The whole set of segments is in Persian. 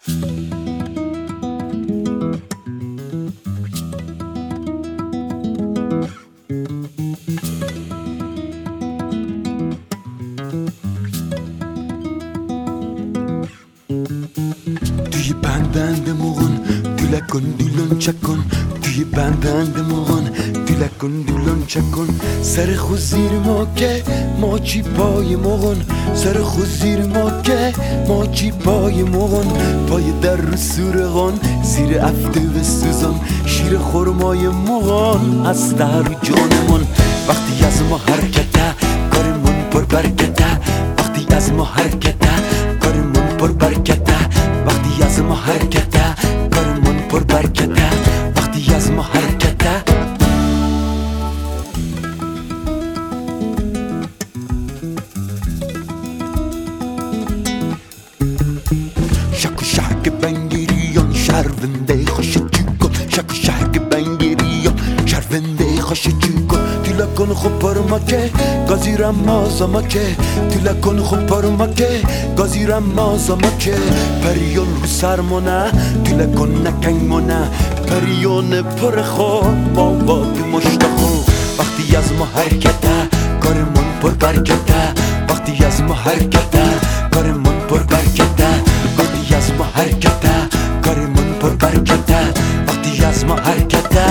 توی بندند مغن دلکن دلون چکن، توی بندند مغن دلکن دلون چکن. سر خود زیر ما که ماچی پای مغن، سر خود زیر ما که ماچی پای مغن. پای در رو سورغان زیر افته و سوزان، شیر خورمای مغن از در جانمون. وقتی از ما حرکته کارمون پر برکته، وقتی از ما حرکته کارمون پر برکته، وقتی از ما حرکته کارمون پر برکته، وقتی از ما حرکته. شک و شک بنگریان شرونده خوش چکن، شک و شک بنگریان شرونده خوش چکن. تلکن خوب پرما که گازیرم مازما که، تلکن خوب پرما که گازیرم مازما که. پریون رو سرمونه تلکن نکنگمونه، پریون پر خور ما باد مشتخو. وقتی از ما حرکته کارمون پر برکته، وقتی از ما حرکته کارمون پر برکته، وقتی از ما حرکته کارمون پر برکته، وقتی از ما حرکته.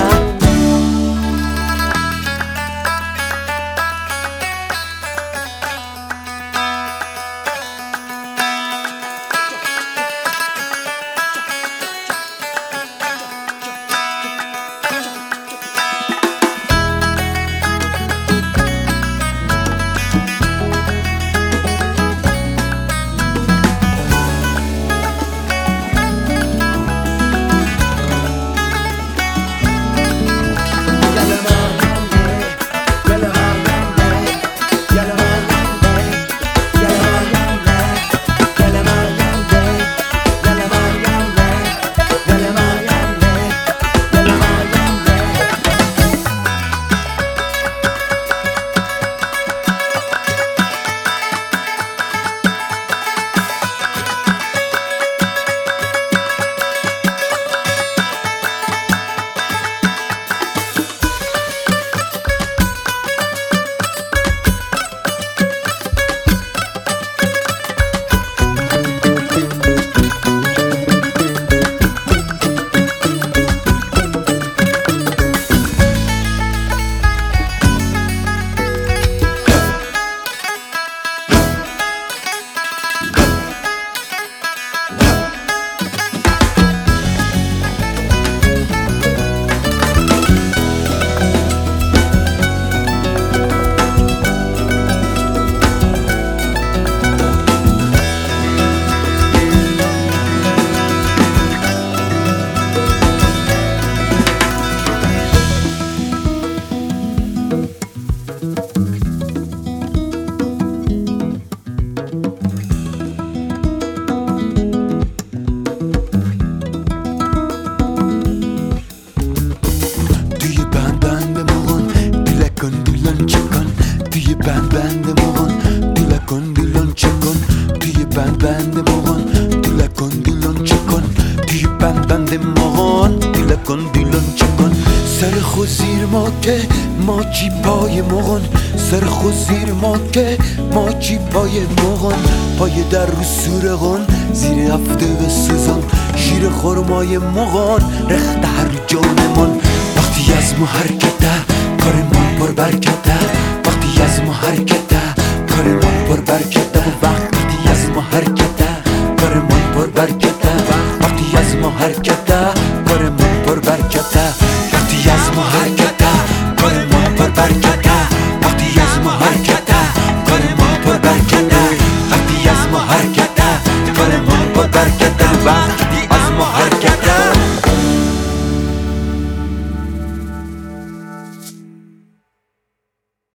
بند مغن دلکن دلون چکن، توی بند مغن دلکن دلون چکن، توی بند مغن دلکن دلون چکن. سر خود زیر ما که ماچی پای مغن، سر خود زیر ما که ماچی پای مغن. پای در رو سورغان زیر هفته و سوزان، شیر خورمای مغن رخت هر جانمون. وقتی از ما حرکته کارمون پر برکته، وقتی از ما حرکته کارمون پر برکته، وقتی از ما حرکته کارمون پر برکته، وقتی از ما حرکته کارمون پر برکته.